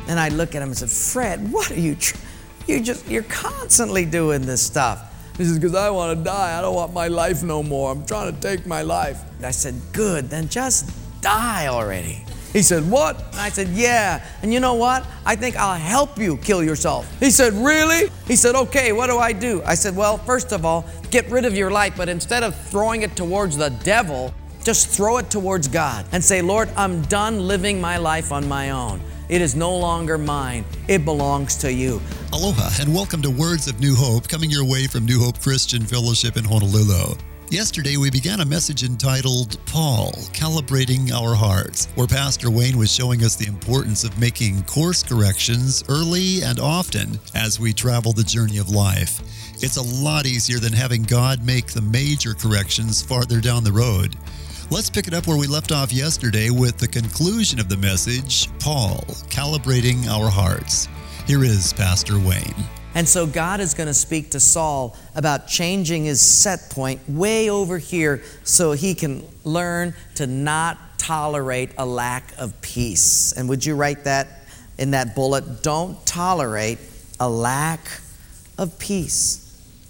And I look at him and said, Fred, what are you, you're constantly doing this stuff. He says, because I want to die. I don't want my life no more. I'm trying to take my life. And I said, good, then just die already. He said, what? And I said, yeah. And you know what? I think I'll help you kill yourself. He said, really? He said, okay, what do I do? I said, well, first of all, get rid of your life, but instead of throwing it towards the devil, just throw it towards God and say, Lord, I'm done living my life on my own. It is no longer mine. It belongs to you. Aloha and welcome to Words of New Hope, coming your way from New Hope Christian Fellowship in Honolulu. Yesterday, we began a message entitled, Paul, Calibrating Our Hearts, where Pastor Wayne was showing us the importance of making course corrections early and often as we travel the journey of life. It's a lot easier than having God make the major corrections farther down the road. Let's pick it up where we left off yesterday with the conclusion of the message, Paul, Calibrating Our Hearts. Here is Pastor Wayne. And so God is going to speak to Saul about changing his set point way over here so he can learn to not tolerate a lack of peace. And would you write that in that bullet? Don't tolerate a lack of peace.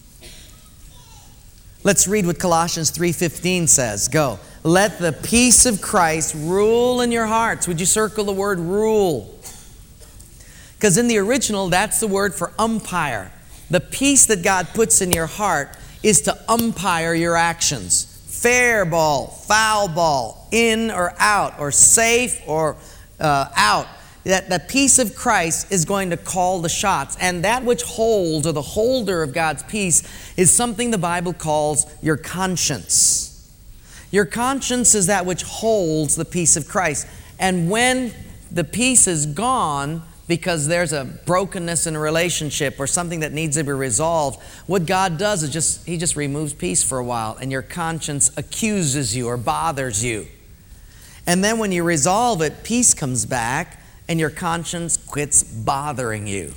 Let's read what Colossians 3:15 says. Go. Let the peace of Christ rule in your hearts. Would you circle the word rule? Because in the original, that's the word for umpire. The peace that God puts in your heart is to umpire your actions. Fair ball, foul ball, in or out, or safe or out. That the peace of Christ is going to call the shots. And that which holds, or the holder of God's peace, is something the Bible calls your conscience. Your conscience is that which holds the peace of Christ. And when the peace is gone, because there's a brokenness in a relationship or something that needs to be resolved, what God does is He just removes peace for a while, and your conscience accuses you or bothers you. And then when you resolve it, peace comes back, and your conscience quits bothering you.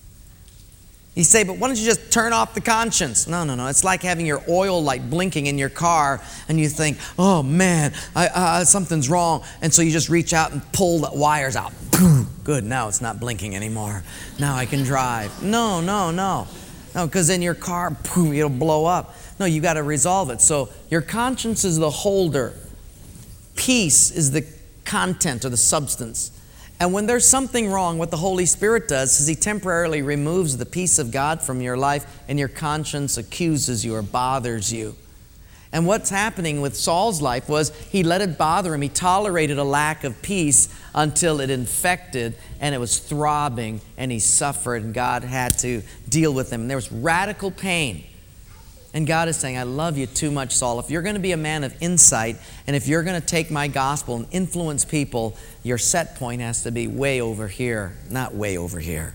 You say, but why don't you just turn off the conscience? No. It's like having your oil light blinking in your car, and you think, oh man, something's wrong. And so you just reach out and pull the wires out. Good, now it's not blinking anymore. Now I can drive. No, because in your car, it'll blow up. No, you got to resolve it. So your conscience is the holder. Peace is the content or the substance. And when there's something wrong, what the Holy Spirit does is He temporarily removes the peace of God from your life, and your conscience accuses you or bothers you. And what's happening with Saul's life was he let it bother him. He tolerated a lack of peace until it infected, and it was throbbing, and he suffered, and God had to deal with him. And there was radical pain. And God is saying, I love you too much, Saul. If you're going to be a man of insight, and if you're going to take my gospel and influence people, your set point has to be way over here, not way over here.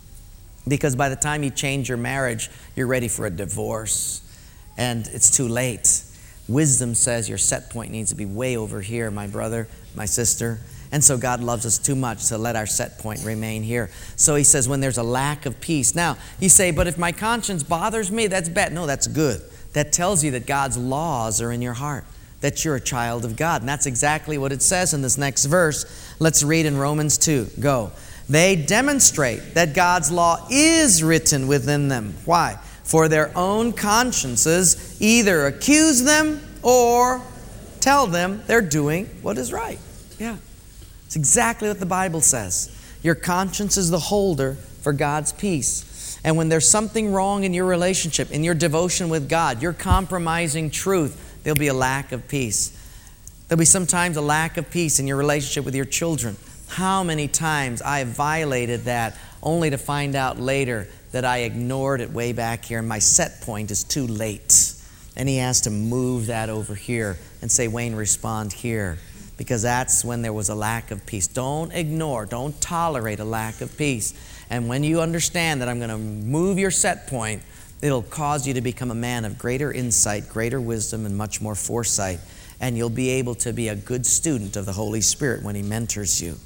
Because by the time you change your marriage, you're ready for a divorce. And it's too late. Wisdom says your set point needs to be way over here, my brother, my sister. And so God loves us too much to let our set point remain here. So He says when there's a lack of peace. Now, you say, but if my conscience bothers me, that's bad. No, that's good. That tells you that God's laws are in your heart, that you're a child of God. And that's exactly what it says in this next verse. Let's read in Romans 2. Go. They demonstrate that God's law is written within them. Why? For their own consciences either accuse them or tell them they're doing what is right. Yeah. It's exactly what the Bible says. Your conscience is the holder for God's peace. And when there's something wrong in your relationship, in your devotion with God, you're compromising truth, there'll be a lack of peace. There'll be sometimes a lack of peace in your relationship with your children. How many times I have violated that only to find out later that I ignored it way back here and my set point is too late. And He has to move that over here and say, Wayne, respond here. Because that's when there was a lack of peace. Don't ignore, don't tolerate a lack of peace. And when you understand that I'm going to move your set point, it'll cause you to become a man of greater insight, greater wisdom, and much more foresight. And you'll be able to be a good student of the Holy Spirit when He mentors you.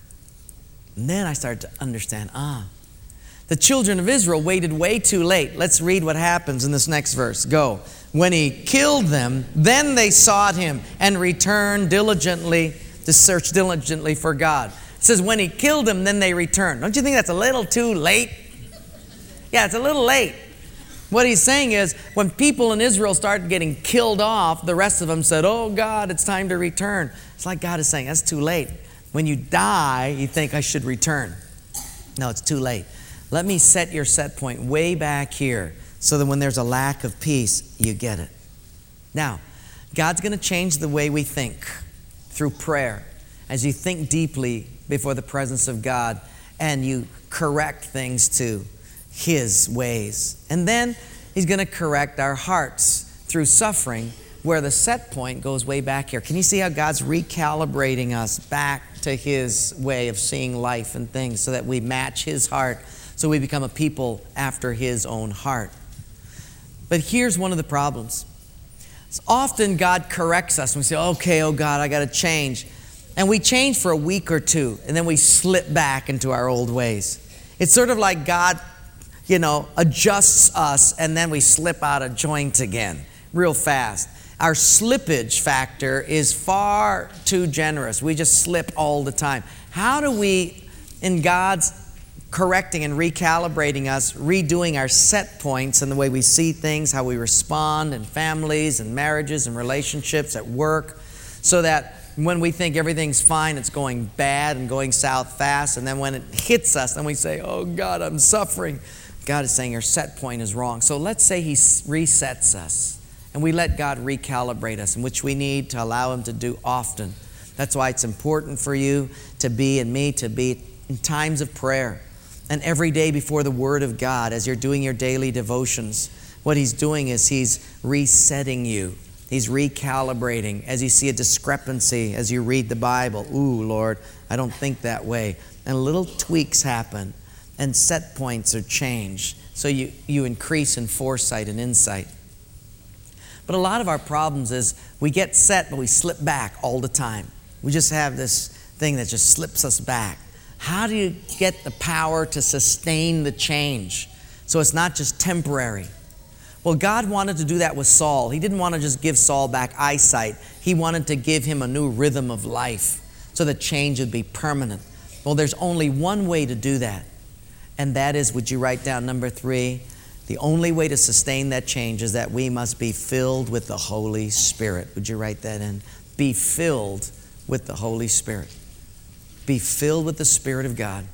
And then I started to understand, the children of Israel waited way too late. Let's read what happens in this next verse. Go. When He killed them, then they sought Him and returned diligently to search diligently for God. It says when he killed them, then they returned. Don't you think that's a little too late? Yeah, it's a little late. What he's saying is when people in Israel started getting killed off, the rest of them said, oh God, it's time to return. It's like God is saying, that's too late. When you die, you think I should return. No, it's too late. Let me set your set point way back here so that when there's a lack of peace, you get it. Now, God's going to change the way we think through prayer. As you think deeply before the presence of God and you correct things to His ways. And then He's going to correct our hearts through suffering, where the set point goes way back here. Can you see how God's recalibrating us back to His way of seeing life and things so that we match His heart, so we become a people after His own heart? But here's one of the problems. It's often God corrects us and we say, okay, oh God, I got to change. And we change for a week or two, and then we slip back into our old ways. It's sort of like God, adjusts us, and then we slip out of joint again real fast. Our slippage factor is far too generous. We just slip all the time. How do we, in God's correcting and recalibrating us, redoing our set points and the way we see things, how we respond in families and marriages and relationships at work, so that when we think everything's fine, it's going bad and going south fast, and then when it hits us, then we say, oh God, I'm suffering. God is saying your set point is wrong. So let's say He resets us, and we let God recalibrate us, in which we need to allow Him to do often. That's why it's important for you to be, and me to be, in times of prayer and every day before the Word of God as you're doing your daily devotions. What He's doing is He's resetting you. He's recalibrating as you see a discrepancy as you read the Bible. Ooh, Lord, I don't think that way. And little tweaks happen, and set points are changed. So you increase in foresight and insight. But a lot of our problems is we get set, but we slip back all the time. We just have this thing that just slips us back. How do you get the power to sustain the change so it's not just temporary? Well, God wanted to do that with Saul. He didn't want to just give Saul back eyesight. He wanted to give him a new rhythm of life so the change would be permanent. Well, there's only one way to do that. And that is, would you write down number 3? The only way to sustain that change is that we must be filled with the Holy Spirit. Would you write that in? Be filled with the Holy Spirit. Be filled with the Spirit of God.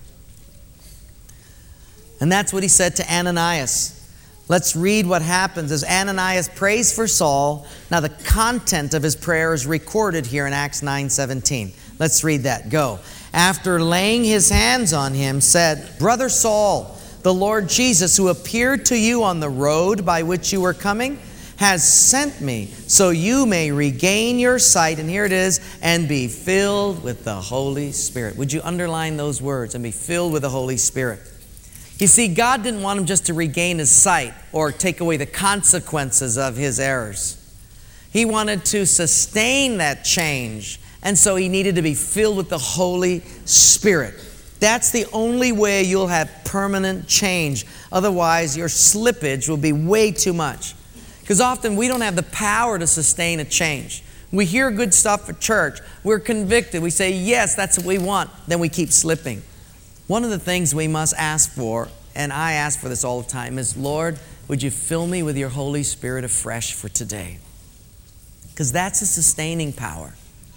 And that's what He said to Ananias. Let's read what happens as Ananias prays for Saul. Now the content of his prayer is recorded here in Acts 9:17. Let's read that. Go. After laying his hands on him, said, Brother Saul, the Lord Jesus, who appeared to you on the road by which you were coming, has sent me so you may regain your sight, and here it is, and be filled with the Holy Spirit. Would you underline those words, and be filled with the Holy Spirit? You see, God didn't want him just to regain his sight or take away the consequences of his errors. He wanted to sustain that change, and so he needed to be filled with the Holy Spirit. That's the only way you'll have permanent change. Otherwise, your slippage will be way too much. Because often we don't have the power to sustain a change. We hear good stuff at church. We're convicted. We say, yes, that's what we want. Then we keep slipping. One of the things we must ask for, and I ask for this all the time, is, Lord, would you fill me with your Holy Spirit afresh for today? Because that's a sustaining power.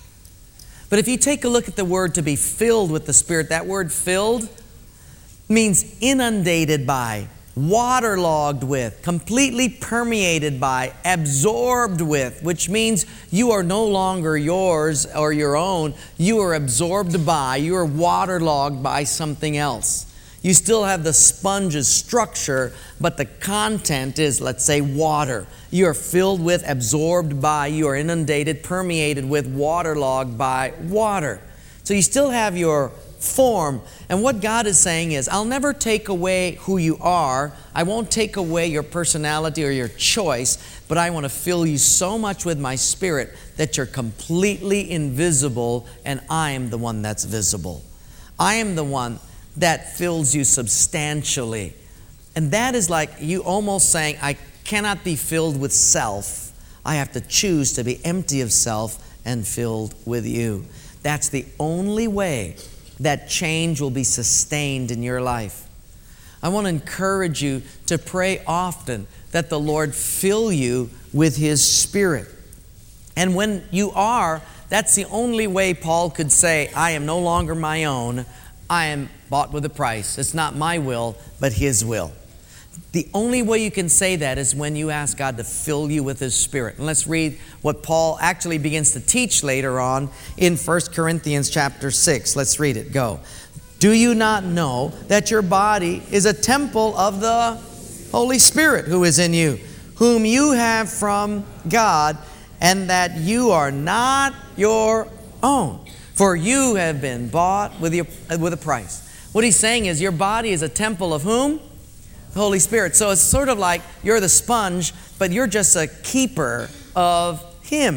But if you take a look at the word to be filled with the Spirit, that word filled means inundated by, waterlogged with, completely permeated by, absorbed with, which means you are no longer yours or your own. You are absorbed by, you are waterlogged by something else. You still have the sponge's structure, but the content is, let's say, water. You are filled with, absorbed by, you are inundated, permeated with, waterlogged by water. So you still have your form. And what God is saying is, I'll never take away who you are. I won't take away your personality or your choice, but I want to fill you so much with my Spirit that you're completely invisible, and I am the one that's visible. I am the one that fills you substantially. And that is like you almost saying, I cannot be filled with self. I have to choose to be empty of self and filled with you. That's the only way that change will be sustained in your life. I want to encourage you to pray often that the Lord fill you with His Spirit. And when you are, that's the only way Paul could say, I am no longer my own. I am bought with a price. It's not my will, but His will. The only way you can say that is when you ask God to fill you with His Spirit. And let's read what Paul actually begins to teach later on in 1 Corinthians chapter 6. Let's read it. Go. Do you not know that your body is a temple of the Holy Spirit who is in you, whom you have from God, and that you are not your own? For you have been bought with a price. What he's saying is your body is a temple of whom? The Holy Spirit. So it's sort of like you're the sponge, but you're just a keeper of Him.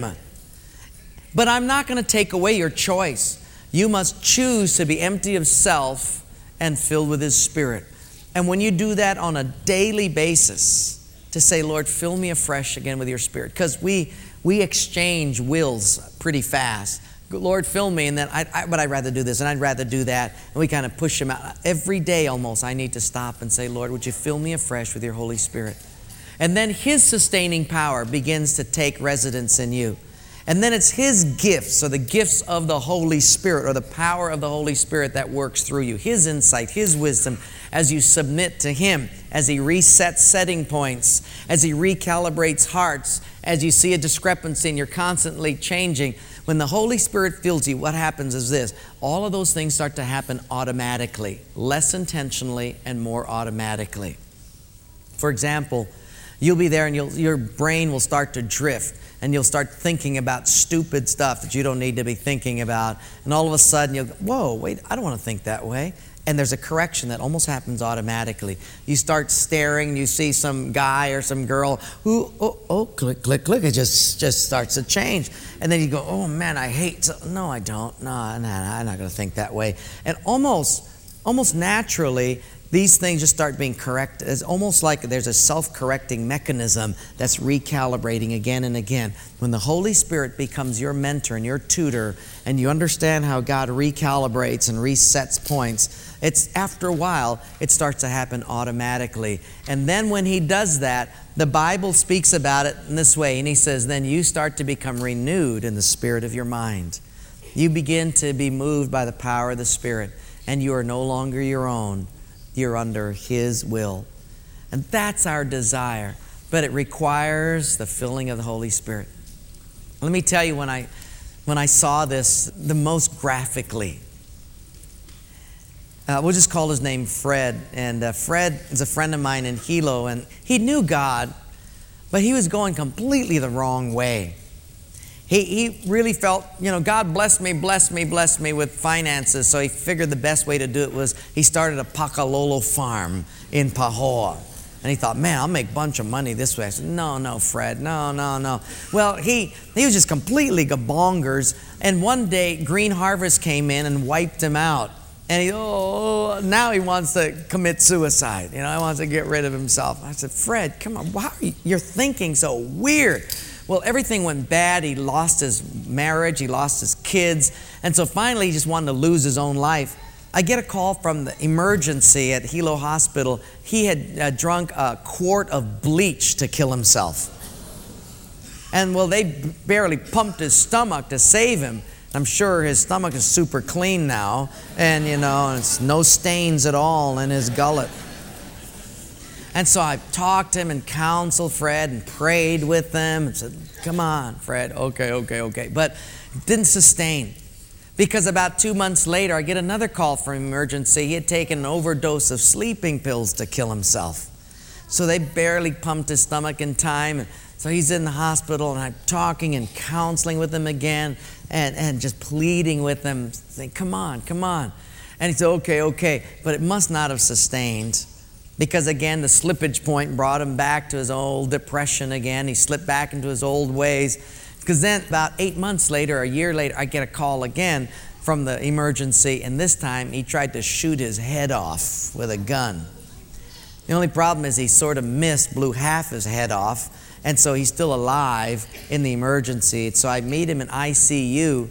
But I'm not going to take away your choice. You must choose to be empty of self and filled with His Spirit. And when you do that on a daily basis, to say, Lord, fill me afresh again with your Spirit. Because we exchange wills pretty fast. Lord, fill me, and then but I'd rather do this, and I'd rather do that. And we kind of push Him out. Every day almost, I need to stop and say, Lord, would you fill me afresh with your Holy Spirit? And then His sustaining power begins to take residence in you. And then it's His gifts, or the gifts of the Holy Spirit, or the power of the Holy Spirit that works through you. His insight, His wisdom, as you submit to Him, as He resets setting points, as He recalibrates hearts, as you see a discrepancy and you're constantly changing. When the Holy Spirit fills you, what happens is this. All of those things start to happen automatically, less intentionally and more automatically. For example, you'll be there and your brain will start to drift, and you'll start thinking about stupid stuff that you don't need to be thinking about. And all of a sudden you'll go, whoa, wait, I don't want to think that way. And there's a correction that almost happens automatically. You start staring, you see some guy or some girl who, click, click, click. It just starts to change. And then you go, oh man, I hate, no, I don't. No, I'm not going to think that way. And almost naturally, these things just start being corrected. It's almost like there's a self-correcting mechanism that's recalibrating again and again. When the Holy Spirit becomes your mentor and your tutor, and you understand how God recalibrates and resets points, it's after a while, it starts to happen automatically. And then when He does that, the Bible speaks about it in this way. And He says, then you start to become renewed in the spirit of your mind. You begin to be moved by the power of the Spirit, and you are no longer your own. You're under His will. And that's our desire. But it requires the filling of the Holy Spirit. Let me tell you, when I saw this the most graphically, we'll just call his name Fred. And Fred is a friend of mine in Hilo. And he knew God, but he was going completely the wrong way. He really felt, God bless me with finances. So he figured the best way to do it was he started a Pakalolo farm in Pahoa. And he thought, man, I'll make a bunch of money this way. I said, no, Fred, no. Well, he was just completely bonkers. And one day, Green Harvest came in and wiped him out. And now he wants to commit suicide. He wants to get rid of himself. I said, Fred, come on, why are you're thinking so weird? Well, everything went bad. He lost his marriage. He lost his kids. And so finally, he just wanted to lose his own life. I get a call from the emergency at Hilo Hospital. He had drunk a quart of bleach to kill himself. And well, they barely pumped his stomach to save him. I'm sure his stomach is super clean now. And, it's no stains at all in his gullet. And so I talked to him and counseled Fred and prayed with him and said, come on, Fred, okay. But it didn't sustain. Because about 2 months later, I get another call from emergency. He had taken an overdose of sleeping pills to kill himself. So they barely pumped his stomach in time. So he's in the hospital, and I'm talking and counseling with him again and just pleading with him, saying, come on. And he said, okay. But it must not have sustained. Because again, the slippage point brought him back to his old depression again. He slipped back into his old ways. Because then about 8 months later, a year later, I get a call again from the emergency. And this time he tried to shoot his head off with a gun. The only problem is he sort of blew half his head off. And so he's still alive in the emergency. So I meet him in ICU.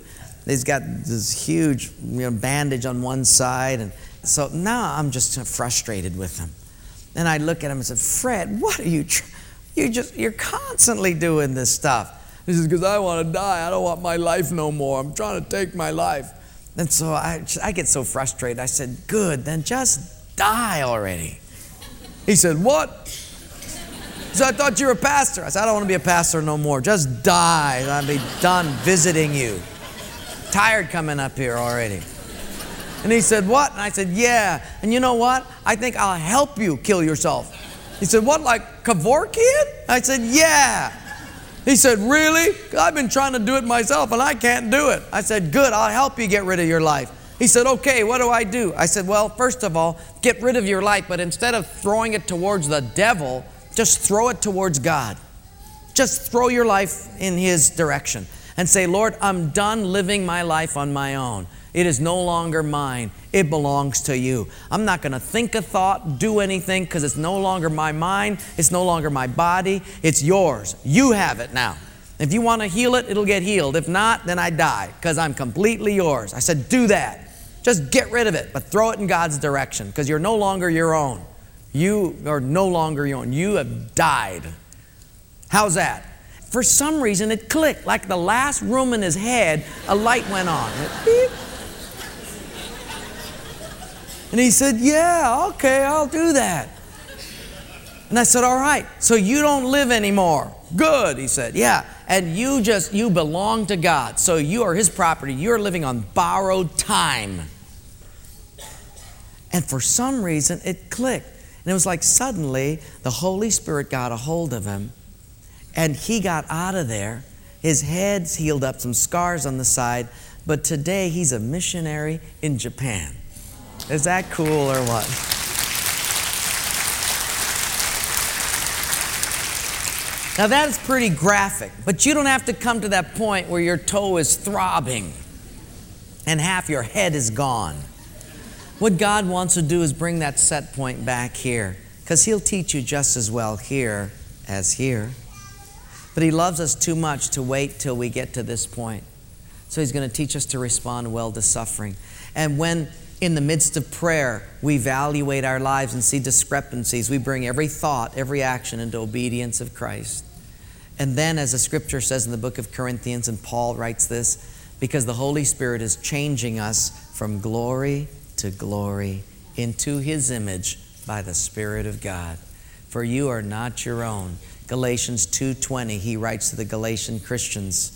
He's got this huge bandage on one side. And so now I'm just frustrated with him. And I look at him and said, Fred, what are you, you're constantly doing this stuff. He says, because I want to die. I don't want my life no more. I'm trying to take my life. And so I get so frustrated. I said, good, then just die already. He said, what? He said, I thought you were a pastor. I said, I don't want to be a pastor no more. Just die. I'll be done visiting you. Tired coming up here already. And he said, what? And I said, yeah. And you know what? I think I'll help you kill yourself. He said, what, like Kevorkian? I said, yeah. He said, really? I've been trying to do it myself and I can't do it. I said, good, I'll help you get rid of your life. He said, okay, what do I do? I said, well, first of all, get rid of your life, but instead of throwing it towards the devil, just throw it towards God. Just throw your life in His direction and say, Lord, I'm done living my life on my own. It is no longer mine. It belongs to you. I'm not going to think a thought, do anything, because it's no longer my mind. It's no longer my body. It's yours. You have it now. If you want to heal it, it'll get healed. If not, then I die, because I'm completely yours. I said, do that. Just get rid of it, but throw it in God's direction, because you're no longer your own. You are no longer your own. You have died. How's that? For some reason, it clicked. Like the last room in his head, a light went on. Beep. And he said, yeah, okay, I'll do that. And I said, all right, so you don't live anymore. Good, he said, yeah. And you belong to God. So you are His property. You're living on borrowed time. And for some reason, it clicked. And it was like suddenly the Holy Spirit got a hold of him and he got out of there. His head's healed up, some scars on the side. But today he's a missionary in Japan. Is that cool or what? Now that is pretty graphic, but you don't have to come to that point where your toe is throbbing and half your head is gone. What God wants to do is bring that set point back here, because He'll teach you just as well here as here. But He loves us too much to wait till we get to this point. So He's going to teach us to respond well to suffering. And when in the midst of prayer, we evaluate our lives and see discrepancies, we bring every thought, every action into obedience of Christ. And then, as the Scripture says in the book of Corinthians, and Paul writes this, because the Holy Spirit is changing us from glory to glory into His image by the Spirit of God. For you are not your own. Galatians 2:20, he writes to the Galatian Christians,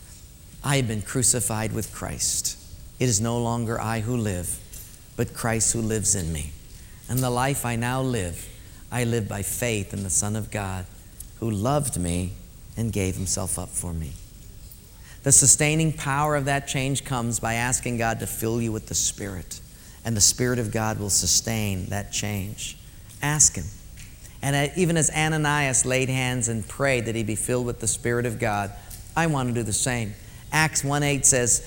I have been crucified with Christ. It is no longer I who live, but Christ who lives in me. And the life I now live, I live by faith in the Son of God, who loved me and gave Himself up for me. The sustaining power of that change comes by asking God to fill you with the Spirit. And the Spirit of God will sustain that change. Ask Him. And even as Ananias laid hands and prayed that he be filled with the Spirit of God, I want to do the same. Acts 1:8 says,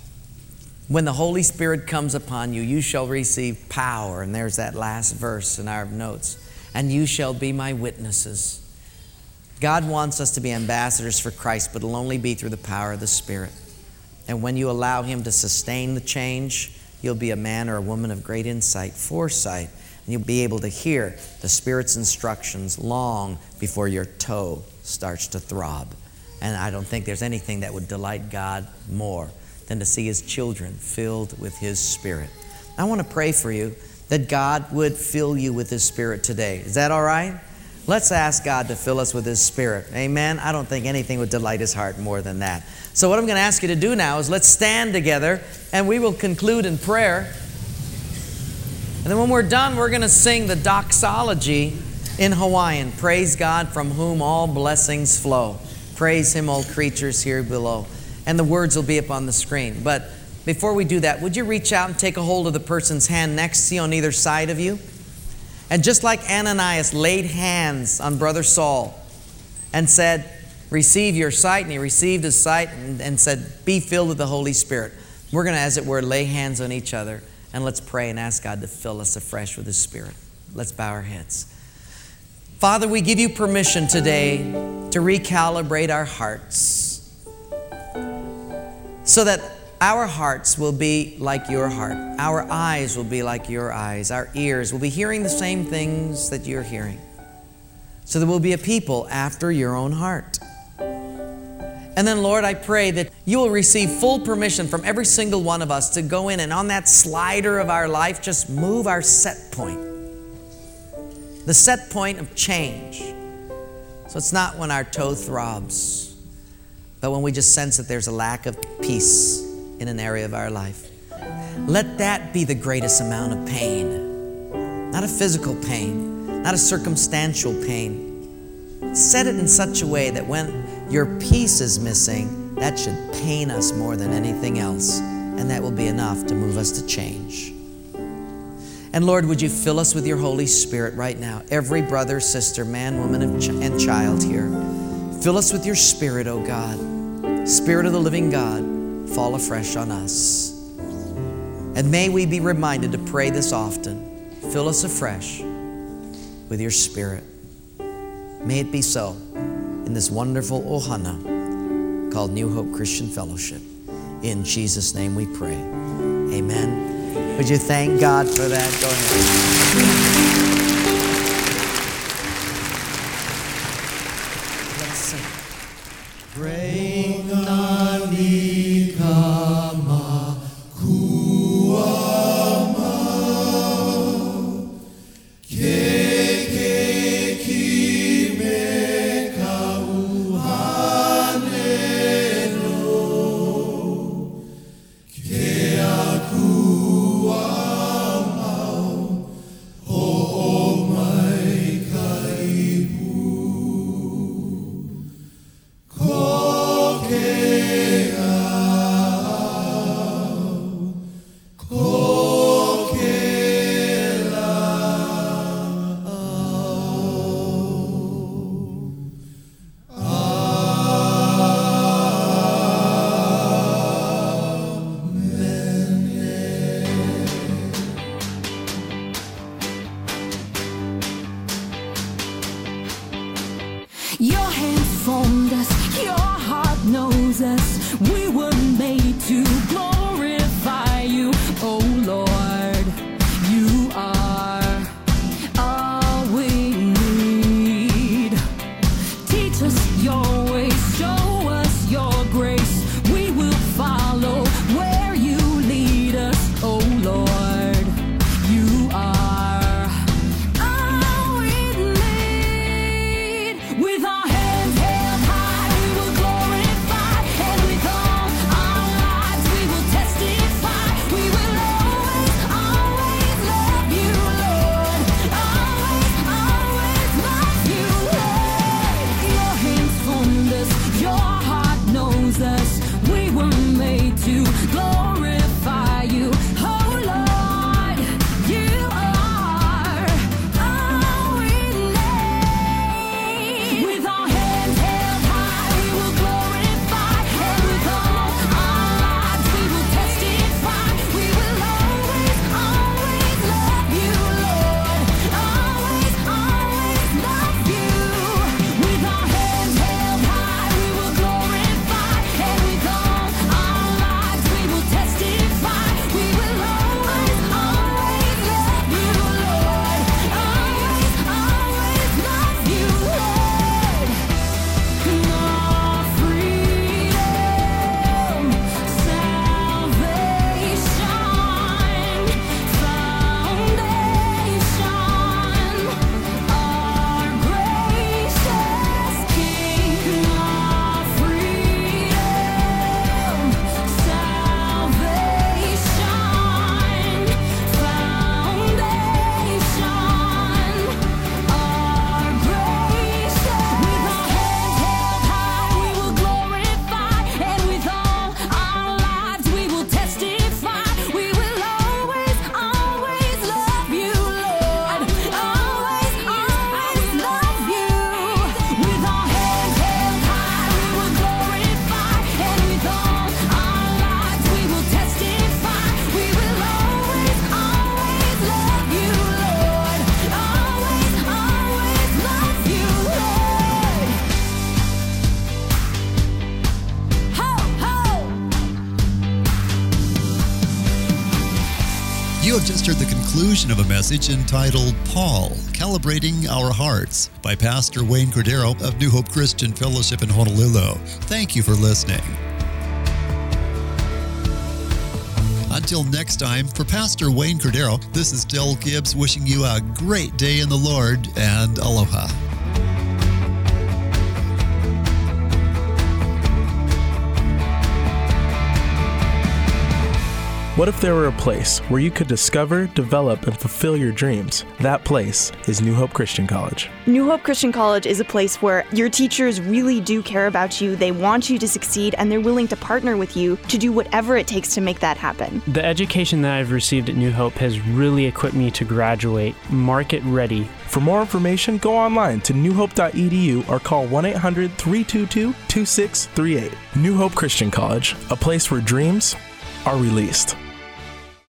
when the Holy Spirit comes upon you, you shall receive power. And there's that last verse in our notes. And you shall be my witnesses. God wants us to be ambassadors for Christ, but it'll only be through the power of the Spirit. And when you allow Him to sustain the change, you'll be a man or a woman of great insight, foresight, and you'll be able to hear the Spirit's instructions long before your toe starts to throb. And I don't think there's anything that would delight God more than to see His children filled with His Spirit. I want to pray for you that God would fill you with His Spirit today. Is that all right? Let's ask God to fill us with His Spirit. Amen? I don't think anything would delight His heart more than that. So what I'm going to ask you to do now is let's stand together and we will conclude in prayer. And then when we're done, we're going to sing the doxology in Hawaiian. Praise God from whom all blessings flow. Praise Him, all creatures here below. And the words will be up on the screen. But before we do that, would you reach out and take a hold of the person's hand next to you on either side of you? And just like Ananias laid hands on Brother Saul and said, receive your sight, and he received his sight and said, be filled with the Holy Spirit. We're going to, as it were, lay hands on each other and let's pray and ask God to fill us afresh with His Spirit. Let's bow our heads. Father, we give you permission today to recalibrate our hearts so that our hearts will be like your heart. Our eyes will be like your eyes. Our ears will be hearing the same things that you're hearing. So there will be a people after your own heart. And then, Lord, I pray that you will receive full permission from every single one of us to go in and on that slider of our life, just move our set point. The set point of change. So it's not when our toe throbs, but when we just sense that there's a lack of peace in an area of our life. Let that be the greatest amount of pain. Not a physical pain, not a circumstantial pain. Set it in such a way that when your peace is missing, that should pain us more than anything else, and that will be enough to move us to change. And Lord, would you fill us with your Holy Spirit right now? Every brother, sister, man, woman, and child here. Fill us with your Spirit, oh God. Spirit of the living God, fall afresh on us. And may we be reminded to pray this often. Fill us afresh with your Spirit. May it be so in this wonderful ohana called New Hope Christian Fellowship. In Jesus' name we pray. Amen. Would you thank God for that? Go ahead. Let's sing. Oh You have just heard the conclusion of a message entitled Paul, Calibrating Our Hearts by Pastor Wayne Cordero of New Hope Christian Fellowship in Honolulu. Thank you for listening. Until next time, for Pastor Wayne Cordero, this is Del Gibbs wishing you a great day in the Lord and aloha. What if there were a place where you could discover, develop, and fulfill your dreams? That place is New Hope Christian College. New Hope Christian College is a place where your teachers really do care about you, they want you to succeed, and they're willing to partner with you to do whatever it takes to make that happen. The education that I've received at New Hope has really equipped me to graduate market ready. For more information, go online to newhope.edu or call 1-800-322-2638. New Hope Christian College, a place where dreams are released.